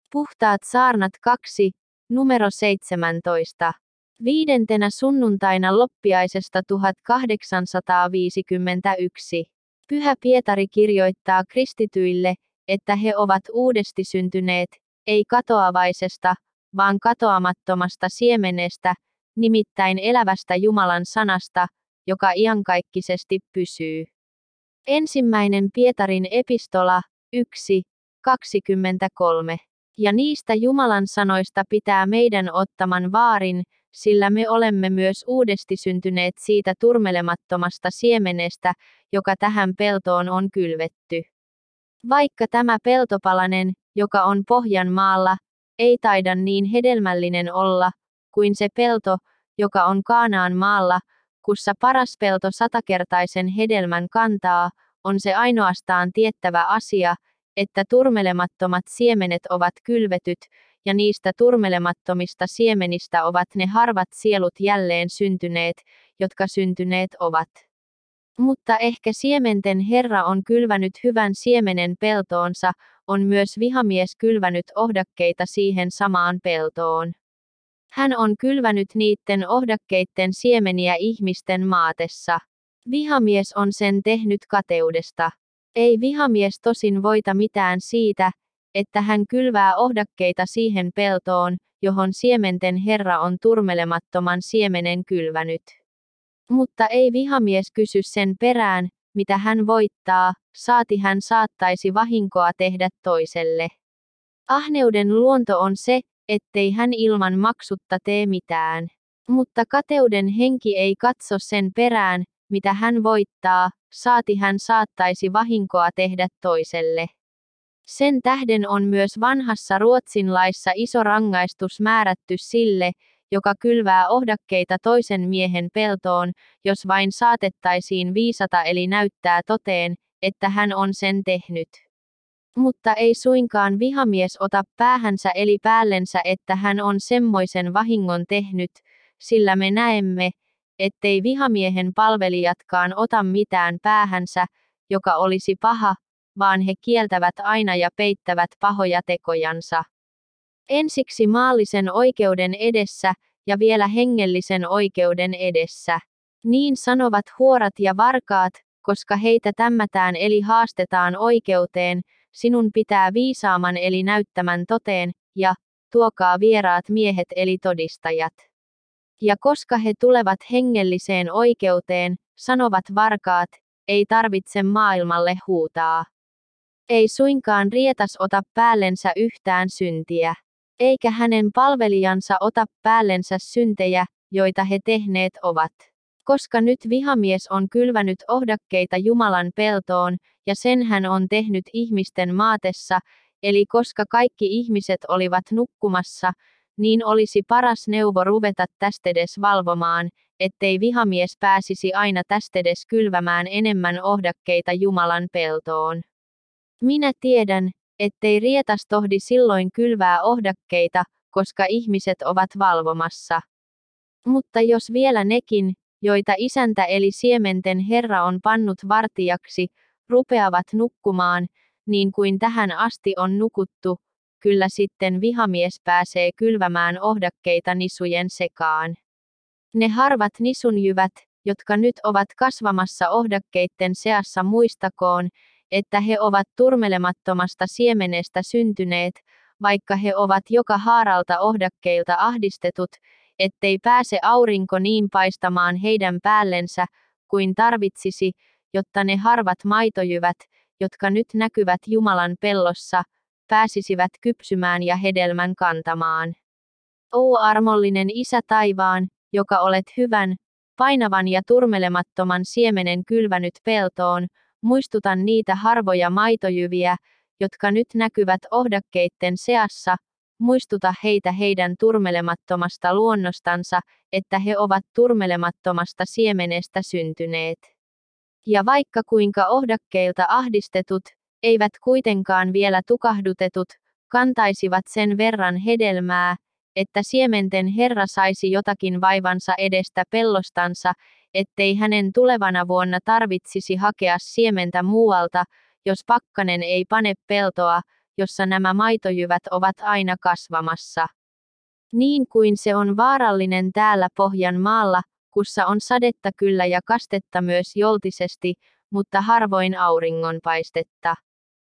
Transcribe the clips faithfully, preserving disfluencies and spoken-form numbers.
Puhtaat saarnat kaksi, numero seitsemäntoista. Viidentenä sunnuntaina loppiaisesta tuhatkahdeksansataaviisikymmentäyksi. Pyhä Pietari kirjoittaa kristityille, että he ovat uudesti syntyneet, ei katoavaisesta, vaan katoamattomasta siemenestä, nimittäin elävästä Jumalan sanasta, joka iankaikkisesti pysyy. Ensimmäinen Pietarin epistola, yksi, kaksikymmentäkolme. Ja niistä Jumalan sanoista pitää meidän ottaman vaarin, sillä me olemme myös uudesti syntyneet siitä turmelemattomasta siemenestä, joka tähän peltoon on kylvetty. Vaikka tämä peltopalanen, joka on Pohjanmaalla, ei taida niin hedelmällinen olla, kuin se pelto, joka on Kaanaan maalla, kussa paras pelto satakertaisen hedelmän kantaa, on se ainoastaan tiettävä asia, että turmelemattomat siemenet ovat kylvetyt, ja niistä turmelemattomista siemenistä ovat ne harvat sielut jälleen syntyneet, jotka syntyneet ovat. Mutta ehkä siementen Herra on kylvänyt hyvän siemenen peltoonsa, on myös vihamies kylvänyt ohdakkeita siihen samaan peltoon. Hän on kylvänyt niitten ohdakkeitten siemeniä ihmisten maatessa. Vihamies on sen tehnyt kateudesta. Ei vihamies tosin voita mitään siitä, että hän kylvää ohdakkeita siihen peltoon, johon siementen Herra on turmelemattoman siemenen kylvänyt. Mutta ei vihamies kysy sen perään, mitä hän voittaa, saati hän saattaisi vahinkoa tehdä toiselle. Ahneuden luonto on se, ettei hän ilman maksutta tee mitään. Mutta kateuden henki ei katso sen perään, mitä hän voittaa, saati hän saattaisi vahinkoa tehdä toiselle. Sen tähden on myös vanhassa Ruotsin laissa iso rangaistus määrätty sille, joka kylvää ohdakkeita toisen miehen peltoon, jos vain saatettaisiin viisata eli näyttää toteen, että hän on sen tehnyt. Mutta ei suinkaan vihamies ota päähänsä eli päällensä, että hän on semmoisen vahingon tehnyt, sillä me näemme, ettei vihamiehen palvelijatkaan ota mitään päähänsä, joka olisi paha, vaan he kieltävät aina ja peittävät pahoja tekojansa. Ensiksi maallisen oikeuden edessä, ja vielä hengellisen oikeuden edessä. Niin sanovat huorat ja varkaat, koska heitä tämmätään eli haastetaan oikeuteen, sinun pitää viisaaman eli näyttämän toteen, ja tuokaa vieraat miehet eli todistajat. Ja koska he tulevat hengelliseen oikeuteen, sanovat varkaat, ei tarvitse maailmalle huutaa. Ei suinkaan rietas ota päällensä yhtään syntiä. Eikä hänen palvelijansa ota päällensä syntejä, joita he tehneet ovat. Koska nyt vihamies on kylvänyt ohdakkeita Jumalan peltoon, ja sen hän on tehnyt ihmisten maatessa, eli koska kaikki ihmiset olivat nukkumassa, niin olisi paras neuvo ruveta tästedes valvomaan, ettei vihamies pääsisi aina tästedes kylvämään enemmän ohdakkeita Jumalan peltoon. Minä tiedän, ettei rietas tohdi silloin kylvää ohdakkeita, koska ihmiset ovat valvomassa. Mutta jos vielä nekin, joita isäntä eli siementen Herra on pannut vartijaksi, rupeavat nukkumaan, niin kuin tähän asti on nukuttu, kyllä sitten vihamies pääsee kylvämään ohdakkeita nisujen sekaan. Ne harvat nisunjyvät, jotka nyt ovat kasvamassa ohdakkeitten seassa, muistakoon, että he ovat turmelemattomasta siemenestä syntyneet, vaikka he ovat joka haaralta ohdakkeilta ahdistetut, ettei pääse aurinko niin paistamaan heidän päällensä, kuin tarvitsisi, jotta ne harvat maitojyvät, jotka nyt näkyvät Jumalan pellossa, pääsisivät kypsymään ja hedelmän kantamaan. O armollinen Isä taivaan, joka olet hyvän, painavan ja turmelemattoman siemenen kylvänyt peltoon, muistutan niitä harvoja maitojyviä, jotka nyt näkyvät ohdakkeitten seassa, muistuta heitä heidän turmelemattomasta luonnostansa, että he ovat turmelemattomasta siemenestä syntyneet. Ja vaikka kuinka ohdakkeilta ahdistetut, eivät kuitenkaan vielä tukahdutetut, kantaisivat sen verran hedelmää, että siementen Herra saisi jotakin vaivansa edestä pellostansa, ettei hänen tulevana vuonna tarvitsisi hakea siementä muualta, jos pakkanen ei pane peltoa, jossa nämä maitojyvät ovat aina kasvamassa. Niin kuin se on vaarallinen täällä Pohjanmaalla, kussa on sadetta kyllä ja kastetta myös joltisesti, mutta harvoin auringonpaistetta.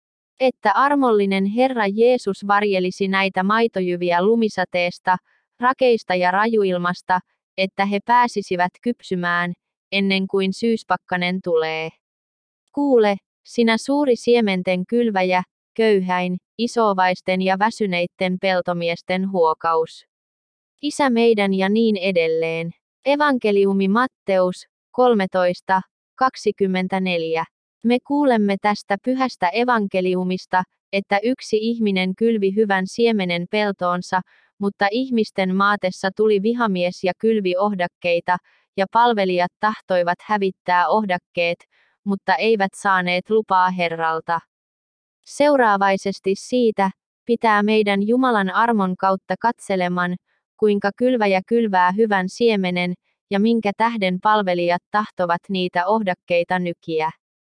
Että armollinen Herra Jeesus varjelisi näitä maitojyviä lumisateesta, rakeista ja rajuilmasta, että he pääsisivät kypsymään, ennen kuin syyspakkanen tulee. Kuule, sinä suuri siementen kylväjä, köyhäin, isovaisten ja väsyneitten peltomiesten huokaus. Isä meidän ja niin edelleen. Evankeliumi Matteus, kolmetoista, kaksikymmentäneljä. Me kuulemme tästä pyhästä evankeliumista, että yksi ihminen kylvi hyvän siemenen peltoonsa, mutta ihmisten maatessa tuli vihamies ja kylvi ohdakkeita, ja palvelijat tahtoivat hävittää ohdakkeet, mutta eivät saaneet lupaa Herralta. Seuraavaisesti siitä, pitää meidän Jumalan armon kautta katseleman, kuinka kylväjä kylvää hyvän siemenen, ja minkä tähden palvelijat tahtovat niitä ohdakkeita nykiä.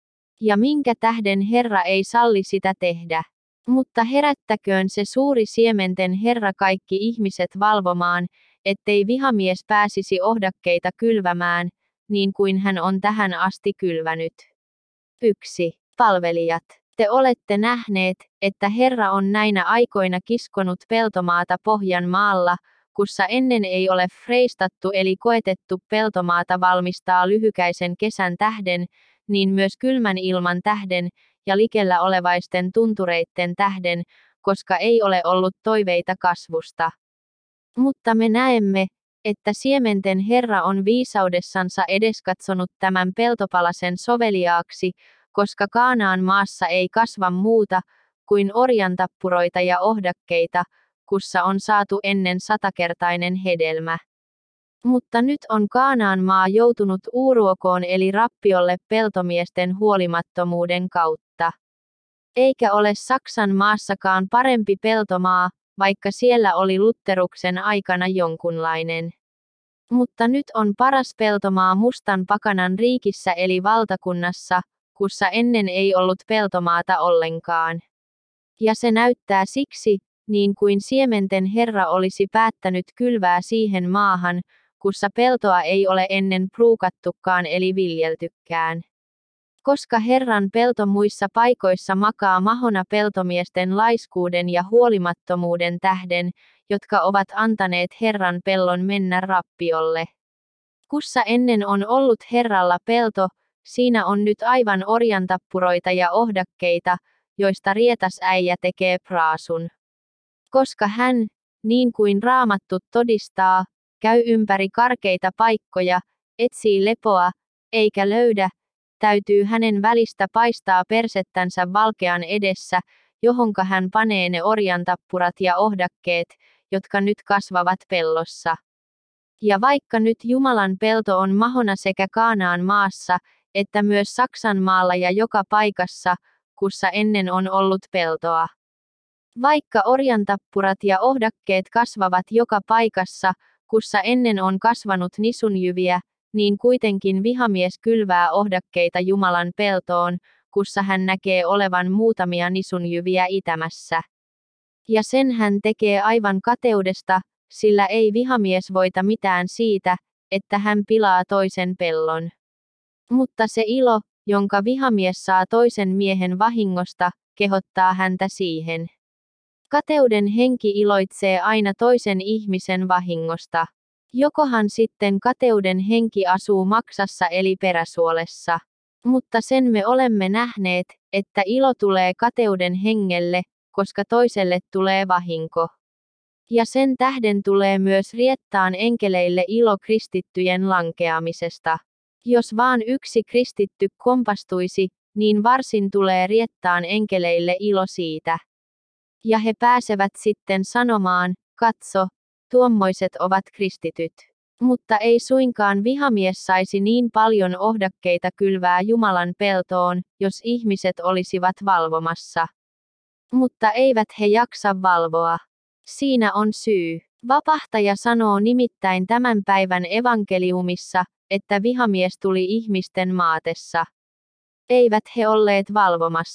Ja minkä tähden Herra ei salli sitä tehdä. Mutta herättäköön se suuri siementen Herra kaikki ihmiset valvomaan, ettei vihamies pääsisi ohdakkeita kylvämään, niin kuin hän on tähän asti kylvänyt. yksi. Palvelijat. Te olette nähneet, että Herra on näinä aikoina kiskonut peltomaata Pohjanmaalla, kussa ennen ei ole freistattu eli koetettu peltomaata valmistaa lyhykäisen kesän tähden, niin myös kylmän ilman tähden, ja likellä olevaisten tuntureitten tähden, koska ei ole ollut toiveita kasvusta. Mutta me näemme, että siementen Herra on viisaudessansa edeskatsonut tämän peltopalasen soveliaaksi, koska Kaanaan maassa ei kasva muuta, kuin orjantappuroita ja ohdakkeita, kussa on saatu ennen satakertainen hedelmä. Mutta nyt on Kaanaan maa joutunut uuruokoon eli rappiolle peltomiesten huolimattomuuden kautta. Eikä ole Saksan maassakaan parempi peltomaa, vaikka siellä oli Lutheruksen aikana jonkunlainen. Mutta nyt on paras peltomaa mustan pakanan riikissä eli valtakunnassa, kussa ennen ei ollut peltomaata ollenkaan. Ja se näyttää siksi, niin kuin siementen Herra olisi päättänyt kylvää siihen maahan, kussa peltoa ei ole ennen pruukattukaan eli viljeltykään. Koska Herran pelto muissa paikoissa makaa mahona peltomiesten laiskuuden ja huolimattomuuden tähden, jotka ovat antaneet Herran pellon mennä rappiolle. Kussa ennen on ollut Herralla pelto, siinä on nyt aivan orjantappuroita ja ohdakkeita, joista rietas äijä tekee praasun. Koska hän, niin kuin Raamattu todistaa, käy ympäri karkeita paikkoja, etsii lepoa, eikä löydä, täytyy hänen välistä paistaa persettänsä valkean edessä, johonka hän panee ne orjantappurat ja ohdakkeet, jotka nyt kasvavat pellossa. Ja vaikka nyt Jumalan pelto on mahona sekä Kaanaan maassa, että myös Saksan maalla ja joka paikassa, kussa ennen on ollut peltoa. Vaikka orjantappurat ja ohdakkeet kasvavat joka paikassa, kussa ennen on kasvanut nisunjyviä, niin kuitenkin vihamies kylvää ohdakkeita Jumalan peltoon, kussa hän näkee olevan muutamia nisunjyviä itämässä. Ja sen hän tekee aivan kateudesta, sillä ei vihamies voita mitään siitä, että hän pilaa toisen pellon. Mutta se ilo, jonka vihamies saa toisen miehen vahingosta, kehottaa häntä siihen. Kateuden henki iloitsee aina toisen ihmisen vahingosta. Jokohan sitten kateuden henki asuu maksassa eli peräsuolessa. Mutta sen me olemme nähneet, että ilo tulee kateuden hengelle, koska toiselle tulee vahinko. Ja sen tähden tulee myös riettaan enkeleille ilo kristittyjen lankeamisesta. Jos vaan yksi kristitty kompastuisi, niin varsin tulee riettaan enkeleille ilo siitä. Ja he pääsevät sitten sanomaan, katso, tuommoiset ovat kristityt. Mutta ei suinkaan vihamies saisi niin paljon ohdakkeita kylvää Jumalan peltoon, jos ihmiset olisivat valvomassa. Mutta eivät he jaksa valvoa. Siinä on syy. Vapahtaja sanoo nimittäin tämän päivän evankeliumissa, että vihamies tuli ihmisten maatessa. Eivät he olleet valvomassa.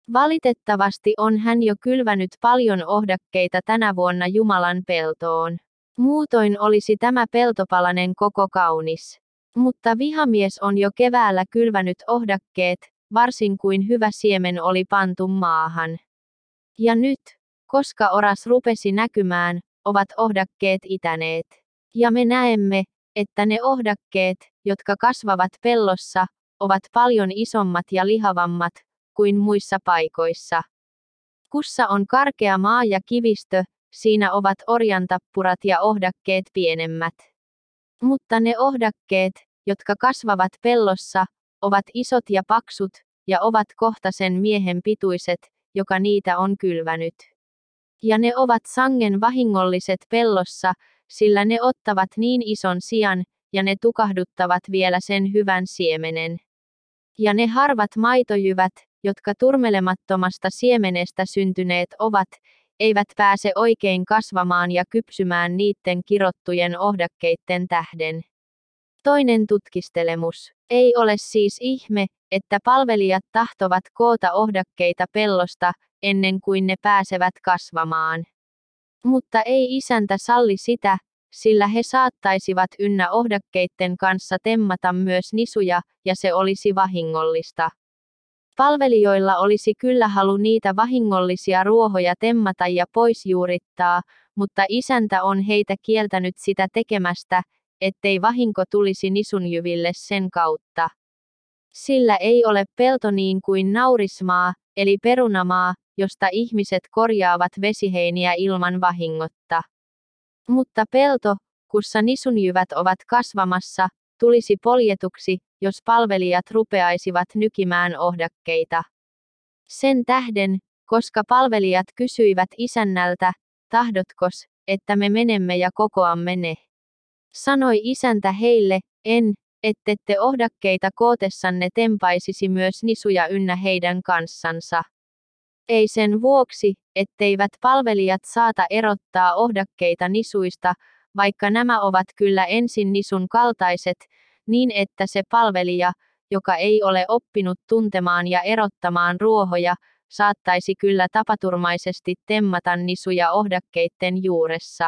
Valitettavasti on hän jo kylvänyt paljon ohdakkeita tänä vuonna Jumalan peltoon. Muutoin olisi tämä peltopalanen koko kaunis. Mutta vihamies on jo keväällä kylvänyt ohdakkeet, varsin kuin hyvä siemen oli pantu maahan. Ja nyt, koska oras rupesi näkymään, ovat ohdakkeet itäneet. Ja me näemme, että ne ohdakkeet, jotka kasvavat pellossa, ovat paljon isommat ja lihavammat kuin muissa paikoissa. Kussa on karkea maa ja kivistö, siinä ovat orjantappurat ja ohdakkeet pienemmät. Mutta ne ohdakkeet, jotka kasvavat pellossa, ovat isot ja paksut, ja ovat kohta sen miehen pituiset, joka niitä on kylvänyt. Ja ne ovat sangen vahingolliset pellossa, sillä ne ottavat niin ison sian, ja ne tukahduttavat vielä sen hyvän siemenen. Ja ne harvat maitojyvät, jotka turmelemattomasta siemenestä syntyneet ovat, eivät pääse oikein kasvamaan ja kypsymään niitten kirottujen ohdakkeitten tähden. Toinen tutkistelemus. Ei ole siis ihme, että palvelijat tahtovat koota ohdakkeita pellosta, ennen kuin ne pääsevät kasvamaan. Mutta ei isäntä salli sitä, sillä he saattaisivat ynnä ohdakkeitten kanssa temmata myös nisuja, ja se olisi vahingollista. Palvelijoilla olisi kyllä halu niitä vahingollisia ruohoja temmata ja poisjuurittaa, mutta isäntä on heitä kieltänyt sitä tekemästä, ettei vahinko tulisi nisunjyville sen kautta. Sillä ei ole pelto niin kuin naurismaa, eli perunamaa, josta ihmiset korjaavat vesiheiniä ilman vahingotta. Mutta pelto, kussa nisunjyvät ovat kasvamassa, tulisi poljetuksi, jos palvelijat rupeaisivat nykimään ohdakkeita. Sen tähden, koska palvelijat kysyivät isännältä, tahdotkos, että me menemme ja kokoamme ne? Sanoi isäntä heille, en, ettette ohdakkeita kootessanne tempaisisi myös nisuja ynnä heidän kanssansa. Ei sen vuoksi, etteivät palvelijat saata erottaa ohdakkeita nisuista, vaikka nämä ovat kyllä ensin nisun kaltaiset, niin että se palvelija, joka ei ole oppinut tuntemaan ja erottamaan ruohoja, saattaisi kyllä tapaturmaisesti temmata nisuja ohdakkeitten juuressa.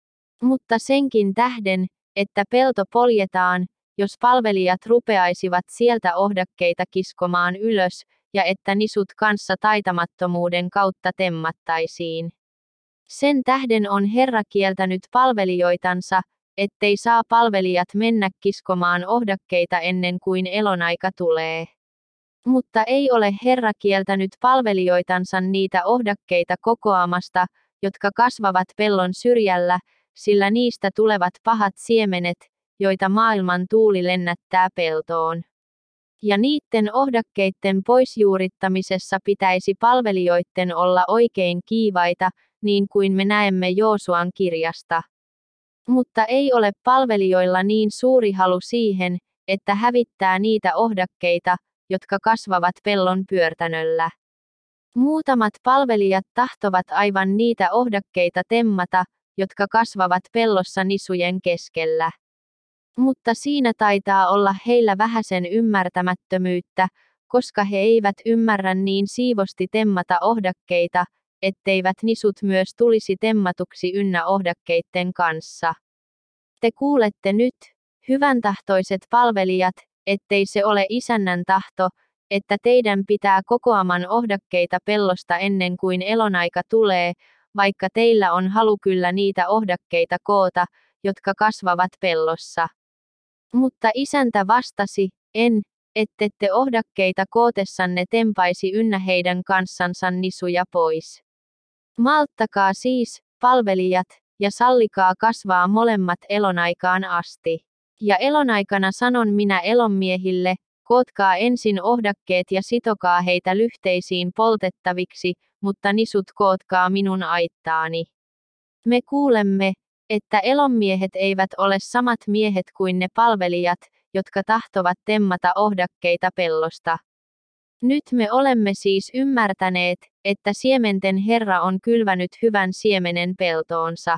Mutta senkin tähden, että pelto poljetaan, jos palvelijat rupeaisivat sieltä ohdakkeita kiskomaan ylös, ja että nisut kanssa taitamattomuuden kautta temmattaisiin. Sen tähden on Herra kieltänyt palvelijoitansa, ettei saa palvelijat mennä kiskomaan ohdakkeita ennen kuin elonaika tulee. Mutta ei ole Herra kieltänyt palvelijoitansa niitä ohdakkeita kokoamasta, jotka kasvavat pellon syrjällä, sillä niistä tulevat pahat siemenet, joita maailman tuuli lennättää peltoon. Ja niitten ohdakkeitten poisjuurittamisessa pitäisi palvelijoitten olla oikein kiivaita, niin kuin me näemme Joosuan kirjasta. Mutta ei ole palvelijoilla niin suuri halu siihen, että hävittää niitä ohdakkeita, jotka kasvavat pellon pyörtänöllä. Muutamat palvelijat tahtovat aivan niitä ohdakkeita temmata, jotka kasvavat pellossa nisujen keskellä. Mutta siinä taitaa olla heillä vähäsen ymmärtämättömyyttä, koska he eivät ymmärrä niin siivosti temmata ohdakkeita, etteivät nisut myös tulisi temmatuksi ynnä ohdakkeitten kanssa. Te kuulette nyt, hyväntahtoiset palvelijat, ettei se ole isännän tahto, että teidän pitää kokoaman ohdakkeita pellosta ennen kuin elonaika tulee, vaikka teillä on halu kyllä niitä ohdakkeita koota, jotka kasvavat pellossa. Mutta isäntä vastasi, en, ettette ohdakkeita kootessanne tempaisi ynnä heidän kanssansa nisuja pois. Malttakaa siis, palvelijat, ja sallikaa kasvaa molemmat elonaikaan asti. Ja elonaikana sanon minä elonmiehille, kootkaa ensin ohdakkeet ja sitokaa heitä lyhteisiin poltettaviksi, mutta nisut kootkaa minun aittaani. Me kuulemme, että elonmiehet eivät ole samat miehet kuin ne palvelijat, jotka tahtovat temmata ohdakkeita pellosta. Nyt me olemme siis ymmärtäneet, että siementen Herra on kylvänyt hyvän siemenen peltoonsa.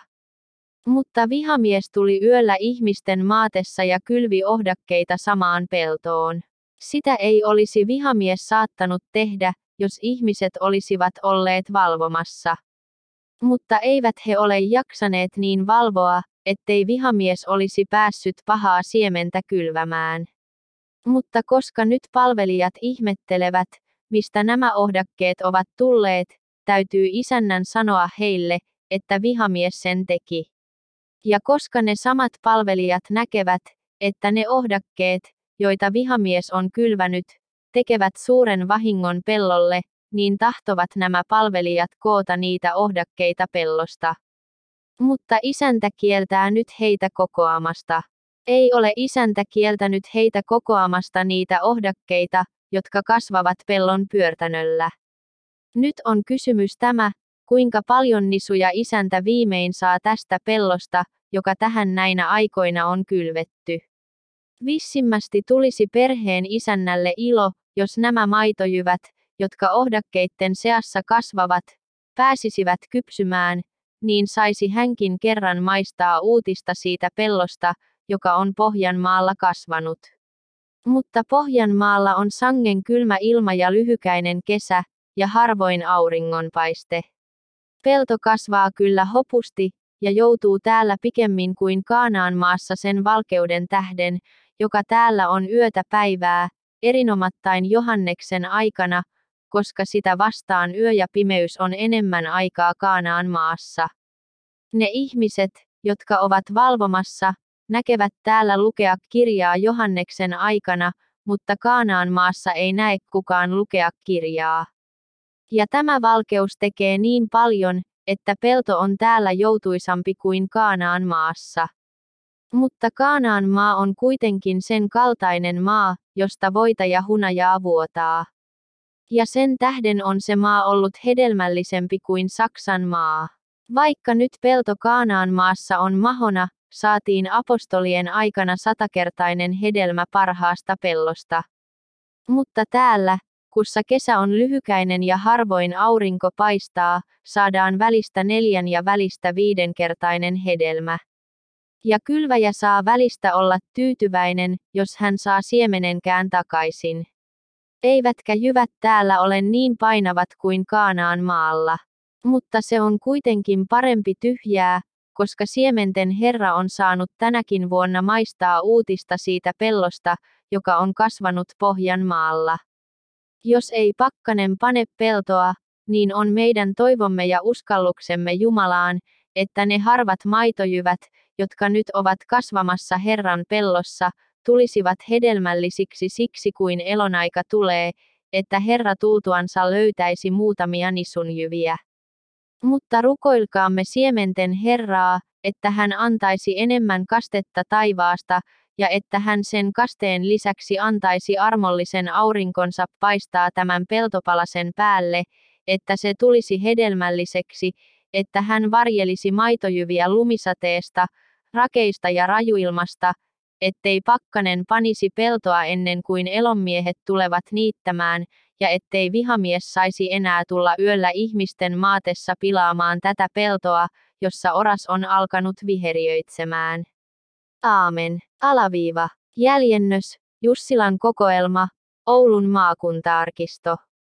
Mutta vihamies tuli yöllä ihmisten maatessa ja kylvi ohdakkeita samaan peltoon. Sitä ei olisi vihamies saattanut tehdä, jos ihmiset olisivat olleet valvomassa. Mutta eivät he ole jaksaneet niin valvoa, ettei vihamies olisi päässyt pahaa siementä kylvämään. Mutta koska nyt palvelijat ihmettelevät, mistä nämä ohdakkeet ovat tulleet, täytyy isännän sanoa heille, että vihamies sen teki. Ja koska ne samat palvelijat näkevät, että ne ohdakkeet, joita vihamies on kylvänyt, tekevät suuren vahingon pellolle, niin tahtovat nämä palvelijat koota niitä ohdakkeita pellosta. Mutta isäntä kieltää nyt heitä kokoamasta. Ei ole isäntä kieltänyt heitä kokoamasta niitä ohdakkeita, jotka kasvavat pellon pyörtänöllä. Nyt on kysymys tämä, kuinka paljon nisuja isäntä viimein saa tästä pellosta, joka tähän näinä aikoina on kylvetty. Vissimmästi tulisi perheen isännälle ilo, jos nämä maitojyvät, jotka ohdakkeitten seassa kasvavat, pääsisivät kypsymään, niin saisi hänkin kerran maistaa uutista siitä pellosta, joka on Pohjanmaalla kasvanut. Mutta Pohjanmaalla on sangen kylmä ilma ja lyhykäinen kesä, ja harvoin auringonpaiste. Pelto kasvaa kyllä hopusti, ja joutuu täällä pikemmin kuin Kaanaan maassa sen valkeuden tähden, joka täällä on yötä päivää, erinomattain Johanneksen aikana, koska sitä vastaan yö ja pimeys on enemmän aikaa Kaanaan maassa. Ne ihmiset, jotka ovat valvomassa, näkevät täällä lukea kirjaa Johanneksen aikana, mutta Kaanaan maassa ei näe kukaan lukea kirjaa. Ja tämä valkeus tekee niin paljon, että pelto on täällä joutuisampi kuin Kaanaan maassa. Mutta Kaanaan maa on kuitenkin sen kaltainen maa, josta voita ja hunajaa vuotaa. Ja sen tähden on se maa ollut hedelmällisempi kuin Saksan maa. Vaikka nyt pelto Kaanaan maassa on mahona, saatiin apostolien aikana satakertainen hedelmä parhaasta pellosta. Mutta täällä, kussa kesä on lyhykäinen ja harvoin aurinko paistaa, saadaan välistä neljän ja välistä viidenkertainen hedelmä. Ja kylväjä saa välistä olla tyytyväinen, jos hän saa siemenenkään takaisin. Eivätkä jyvät täällä ole niin painavat kuin Kaanaan maalla. Mutta se on kuitenkin parempi tyhjää, koska siementen Herra on saanut tänäkin vuonna maistaa uutista siitä pellosta, joka on kasvanut Pohjanmaalla. Jos ei pakkanen pane peltoa, niin on meidän toivomme ja uskalluksemme Jumalaan, että ne harvat maitojyvät, jotka nyt ovat kasvamassa Herran pellossa, tulisivat hedelmällisiksi siksi kuin elonaika tulee, että Herra tultuansa löytäisi muutamia nisunjyviä. Mutta rukoilkaamme siementen Herraa, että hän antaisi enemmän kastetta taivaasta, ja että hän sen kasteen lisäksi antaisi armollisen aurinkonsa paistaa tämän peltopalasen päälle, että se tulisi hedelmälliseksi, että hän varjelisi maitojyviä lumisateesta, rakeista ja rajuilmasta, ettei pakkanen panisi peltoa ennen kuin elonmiehet tulevat niittämään, ja ettei vihamies saisi enää tulla yöllä ihmisten maatessa pilaamaan tätä peltoa, jossa oras on alkanut viheriöitsemään. Aamen. Alaviiva. Jäljennös. Jussilan kokoelma. Oulun maakuntaarkisto.